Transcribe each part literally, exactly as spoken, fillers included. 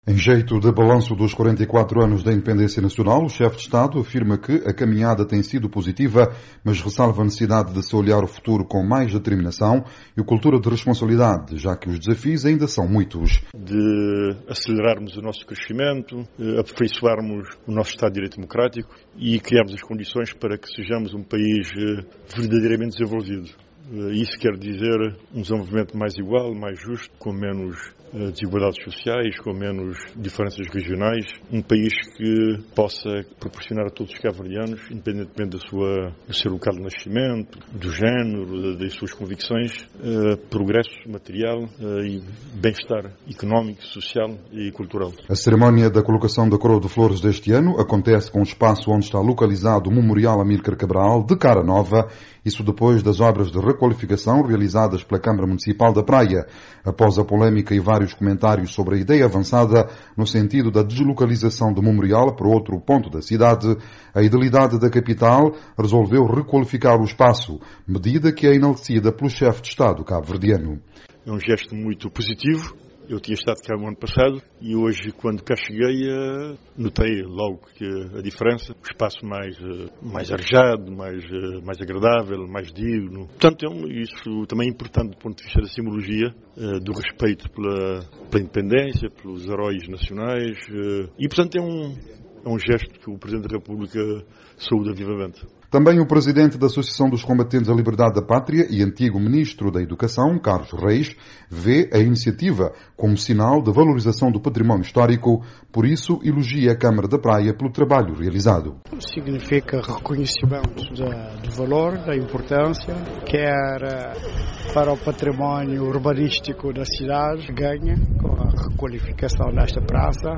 Em jeito de balanço dos quarenta e quatro anos da independência nacional, o chefe de Estado afirma que a caminhada tem sido positiva, mas ressalva a necessidade de se olhar o futuro com mais determinação e cultura de responsabilidade, já que os desafios ainda são muitos. De acelerarmos o nosso crescimento, aperfeiçoarmos o nosso Estado de Direito Democrático e criarmos as condições para que sejamos um país verdadeiramente desenvolvido. Isso quer dizer um desenvolvimento mais igual, mais justo, com menos desigualdades sociais, com menos diferenças regionais, um país que possa proporcionar a todos os cabo-verdianos, independentemente da sua, do seu local de nascimento, do género, das suas convicções, progresso material e bem-estar económico, social e cultural. A cerimónia da colocação da Coroa de Flores deste ano acontece com o espaço onde está localizado o Memorial Amílcar Cabral, de cara nova, isso depois das obras de requalificação realizadas pela Câmara Municipal da Praia, após a polémica e vários comentários sobre a ideia avançada no sentido da deslocalização do memorial para outro ponto da cidade. A Idilidade da capital resolveu requalificar o espaço, medida que é enaltecida pelo chefe de Estado cabo-verdiano. É um gesto muito positivo. Eu tinha estado cá no ano passado e hoje, quando cá cheguei, notei logo que a diferença, o espaço mais, mais arejado, mais, mais agradável, mais digno. Portanto, isso também é importante do ponto de vista da simbologia, do respeito pela, pela independência, pelos heróis nacionais. E, portanto, é um, é um gesto que o Presidente da República saúda vivamente. Também o presidente da Associação dos Combatentes da Liberdade da Pátria e antigo ministro da Educação, Carlos Reis, vê a iniciativa como sinal de valorização do património histórico, por isso elogia a Câmara da Praia pelo trabalho realizado. Significa reconhecimento da, do valor, da importância, quer para o património urbanístico da cidade, ganha com a requalificação desta praça,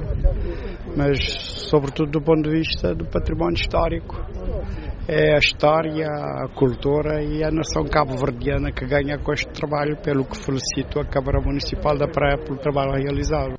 mas sobretudo do ponto de vista do património histórico. É a história, a cultura e a nação cabo-verdiana que ganha com este trabalho, pelo que felicito a Câmara Municipal da Praia pelo trabalho realizado.